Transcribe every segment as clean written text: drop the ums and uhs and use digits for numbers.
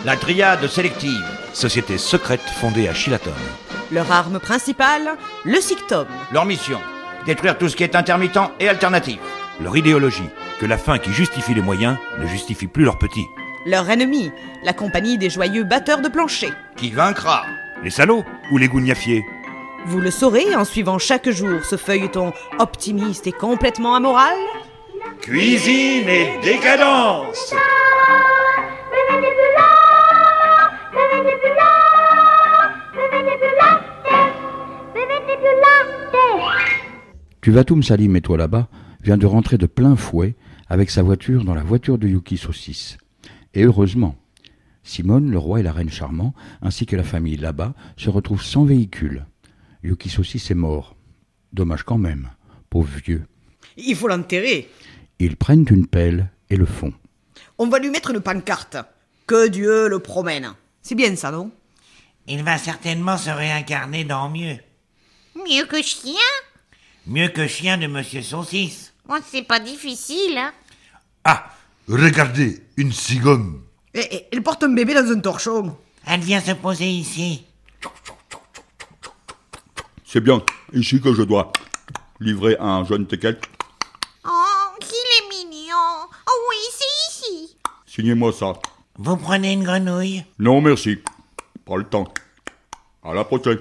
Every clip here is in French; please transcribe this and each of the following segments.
La Dryade sélective. Société secrète fondée à Chilaton. Leur arme principale, le Sictom. Leur mission, détruire tout ce qui est intermittent et alternatif. Leur idéologie, que la fin qui justifie les moyens ne justifie plus leurs petits. Leur ennemi, la compagnie des joyeux batteurs de plancher. Qui vaincra? Les salauds ou les gougnafiers? Vous le saurez en suivant chaque jour ce feuilleton optimiste et complètement amoral. Cuisine et décadence. Tuvatum Salim et toi là-bas vient de rentrer de plein fouet avec sa voiture dans la voiture de Yuki Saucisse. Et heureusement, Simone, le roi et la reine charmant, ainsi que la famille là-bas, se retrouvent sans véhicule. Yuki Saucisse est mort. Dommage quand même, pauvre vieux. Il faut l'enterrer. Ils prennent une pelle et le font. On va lui mettre une pancarte. Que Dieu le promène. C'est bien ça, non? Il va certainement se réincarner dans mieux. Mieux que chien? Mieux que chien de Monsieur Saucisse. Oh, c'est pas difficile, hein. Ah, regardez, une cigogne. Elle porte un bébé dans un torchon. Elle vient se poser ici. C'est bien, ici que je dois livrer un jeune teckel. Oh, qu'il est mignon. Oh oui, c'est ici. Signez-moi ça. Vous prenez une grenouille? Non, merci. Pas le temps. À la prochaine.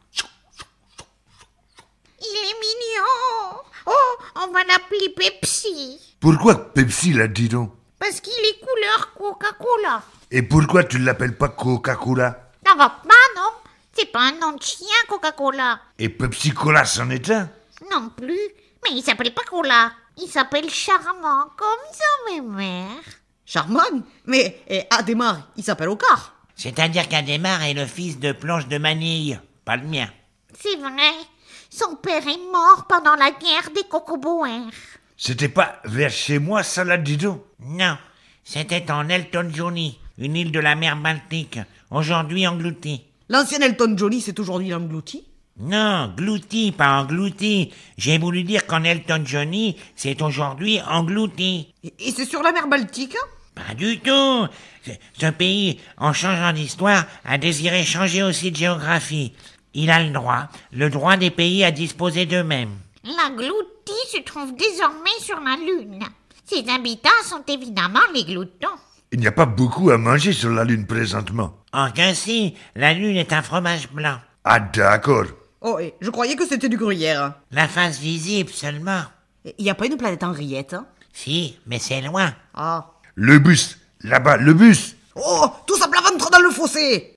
Il est mignon. Oh, on va l'appeler Pepsi. Pourquoi Pepsi là, dis donc? Parce qu'il est couleur Coca-Cola. Et pourquoi tu l'appelles pas Coca-Cola? Ça va pas, non? C'est pas un nom de chien, Coca-Cola. Et Pepsi-Cola c'en est un? Non plus. Mais il s'appelle pas Cola. Il s'appelle Charmant, comme sa mémère. Charmant? Mais Adhémar, il s'appelle Ocar. C'est-à-dire qu'Adhémar est le fils de Planche de Manille, pas le mien. C'est vrai. Son père est mort pendant la guerre des Cocoboers. C'était pas vers chez moi, ça là, dis donc? Non, c'était en Elton Johnny, une île de la mer Baltique, aujourd'hui engloutie. L'ancien Elton Johnny, c'est aujourd'hui englouti? Non, glouti, pas englouti. J'ai voulu dire qu'en Elton Johnny, c'est aujourd'hui englouti. Et c'est sur la mer Baltique? Pas du tout. Ce pays, en changeant d'histoire, a désiré changer aussi de géographie. Il a le droit des pays à disposer d'eux-mêmes. La gloutie se trouve désormais sur la Lune. Ses habitants sont évidemment les gloutons. Il n'y a pas beaucoup à manger sur la Lune présentement. Ainsi, la Lune est un fromage blanc. Ah d'accord. Oh, je croyais que c'était du gruyère. La face visible seulement. Il n'y a pas une planète Henriette, hein? Si, mais c'est loin. Ah. Le bus, là-bas, le bus. Oh, tous à plat ventre dans le fossé.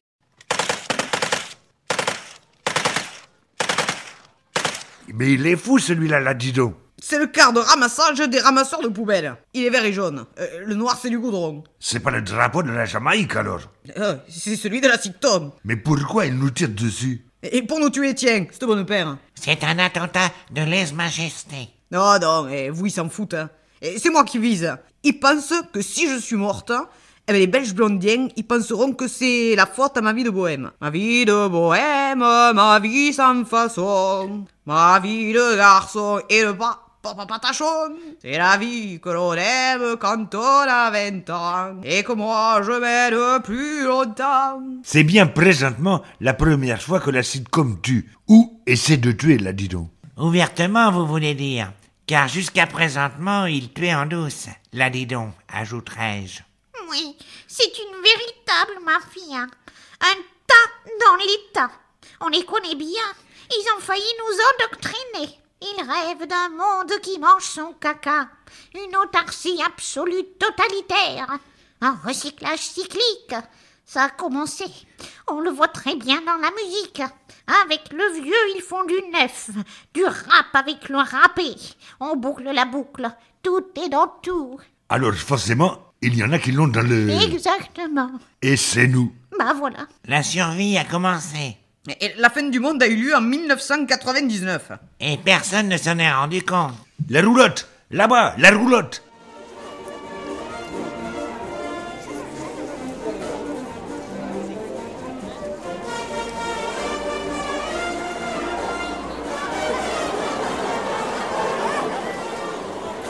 Mais il est fou celui-là, là, dis donc. C'est le quart de ramassage des ramasseurs de poubelles. Il est vert et jaune. Le noir, c'est du goudron. C'est pas le drapeau de la Jamaïque, alors? C'est celui de la Sictom. Mais pourquoi il nous tire dessus? Et pour nous tuer, tiens, c'est bonne père. C'est un attentat de lèse-majesté. Non, vous, ils s'en foutent. Hein. Et c'est moi qui vise. Ils pensent que si je suis morte, les Belges blondiens, ils penseront que c'est la faute à ma vie de bohème. Ma vie de bohème, ma vie sans façon, ma vie de garçon et de patachon. C'est la vie que l'on aime quand on a 20 ans et que moi je mène plus longtemps. C'est bien présentement la première fois que la sitcom tue. Ou essaie de tuer, là, dis donc. Ouvertement, vous voulez dire. Car jusqu'à présentement, il tuait en douce. Là, dis donc, ajouterai-je. Oui, c'est une véritable mafia. Un tas dans l'État. On les connaît bien. Ils ont failli nous endoctriner. Ils rêvent d'un monde qui mange son caca. Une autarcie absolue totalitaire. Un recyclage cyclique. Ça a commencé. On le voit très bien dans la musique. Avec le vieux, ils font du neuf. Du rap avec le rappé. On boucle la boucle. Tout est dans tout. Alors forcément, il y en a qui l'ont dans le... Exactement. Et c'est nous. Bah voilà. La survie a commencé. Et la fin du monde a eu lieu en 1999. Et personne ne s'en est rendu compte. La roulotte, là-bas, la roulotte.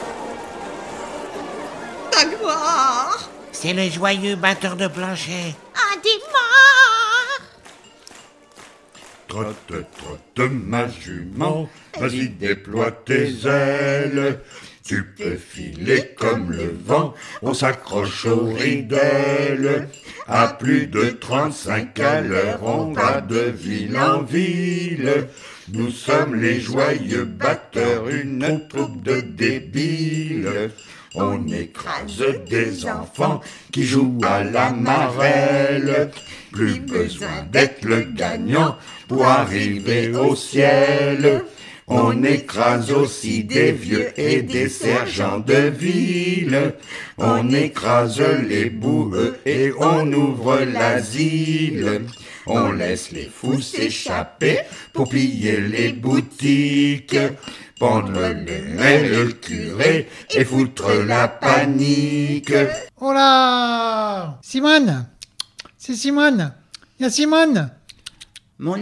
Dagmar! C'est le joyeux batteur de plancher. trotte, trotte ma jument, vas-y déploie tes ailes. Tu peux filer comme le vent, on s'accroche aux ridelles. À plus de 35 à l'heure, on va de ville en ville. Nous sommes les joyeux batteurs, une troupe de débiles. On écrase des enfants qui jouent à la marelle. Plus besoin d'être le gagnant pour arriver au ciel. On écrase aussi des vieux et des sergents de ville. On écrase les boueux et on ouvre l'asile. On laisse les fous s'échapper pour piller les boutiques, pendre le curé et foutre la panique. Oh là, Simone, c'est Simone. Il y a Simone. Mon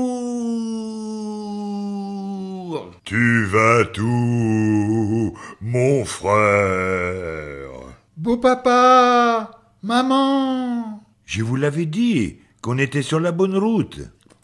amour. Tu vas tout, mon frère. Beau papa, maman. Je vous l'avais dit qu'on était sur la bonne route.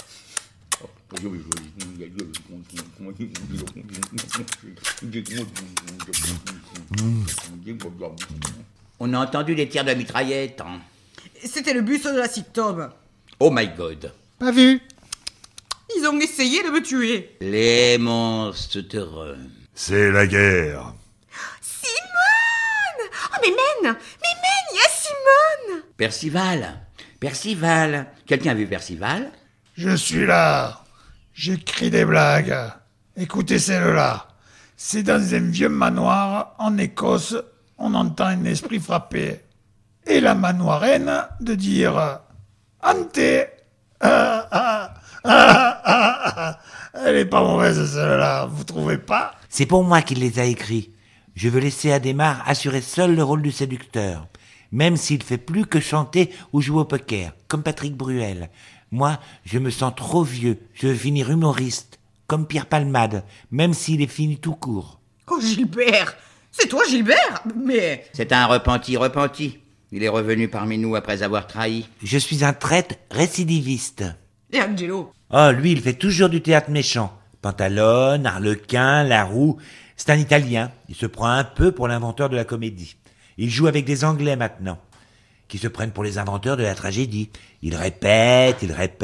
On a entendu des tirs de mitraillette. Hein. C'était le bus de la sitcom. Oh my god. Pas vu. Ils ont essayé de me tuer. Les monstres. C'est la guerre. Simone! Oh mais Men, il y a Simone! Percival. Quelqu'un a vu Percival? Je suis là. J'écris des blagues. Écoutez celle-là. C'est dans un vieux manoir en Écosse. On entend un esprit frapper. Et la manoirenne de dire « Hanté !» Elle est pas mauvaise celle-là, vous trouvez pas? C'est pour moi qu'il les a écrits. Je veux laisser Adhémar assurer seul le rôle du séducteur, même s'il fait plus que chanter ou jouer au poker, comme Patrick Bruel. Moi, je me sens trop vieux, je veux finir humoriste, comme Pierre Palmade, même s'il est fini tout court. Oh Gilbert! C'est toi Gilbert? Mais... C'est un repenti. Il est revenu parmi nous après avoir trahi. Je suis un traître récidiviste. Et Angelo? Oh, lui, il fait toujours du théâtre méchant. Pantalone, Harlequin, Laroux. C'est un Italien. Il se prend un peu pour l'inventeur de la comédie. Il joue avec des Anglais maintenant, qui se prennent pour les inventeurs de la tragédie. Il répète.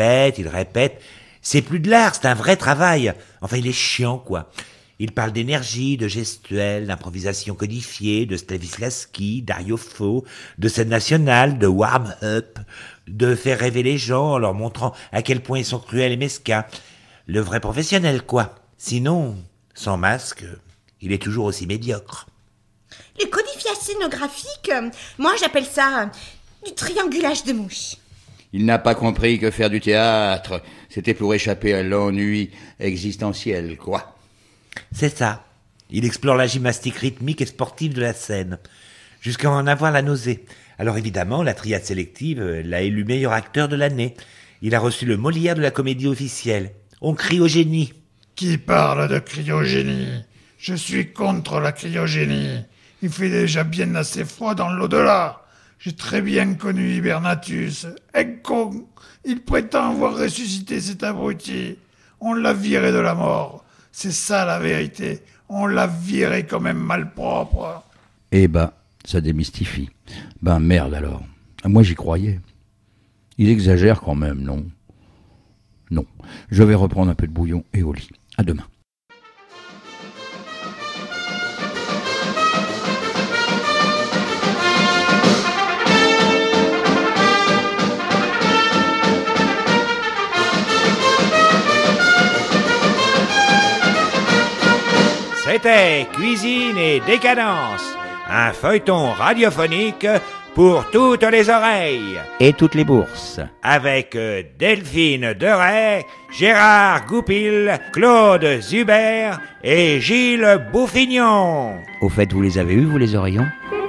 C'est plus de l'art, c'est un vrai travail. Enfin, il est chiant, quoi. Il parle d'énergie, de gestuelle, d'improvisation codifiée, de Stanislavski, Dario Fo, de scène nationale, de warm-up, de faire rêver les gens en leur montrant à quel point ils sont cruels et mesquins. Le vrai professionnel, quoi. Sinon, sans masque, il est toujours aussi médiocre. Le codifiage scénographique, moi j'appelle ça du triangulage de mouches. Il n'a pas compris que faire du théâtre, c'était pour échapper à l'ennui existentiel, quoi. C'est ça. Il explore la gymnastique rythmique et sportive de la scène, jusqu'à en avoir la nausée. Alors évidemment, la triade sélective l'a élu meilleur acteur de l'année. Il a reçu le Molière de la comédie officielle. On crie au génie. Qui parle de cryogénie? Je suis contre la cryogénie. Il fait déjà bien assez froid dans l'au-delà. J'ai très bien connu Hibernatus. Un con. Il prétend avoir ressuscité cet abruti. On l'a viré de la mort. C'est ça la vérité. On l'a viré comme un malpropre. Eh ben, ça démystifie. Ben merde alors. Moi j'y croyais. Il exagère quand même, non? Non. Je vais reprendre un peu de bouillon et au lit. À demain. C'était Cuisine et Décadence, un feuilleton radiophonique pour toutes les oreilles. Et toutes les bourses. Avec Delphine Deray, Gérard Goupil, Claude Zuber et Gilles Bouffignon. Au fait, vous les avez eus, vous les oreillons?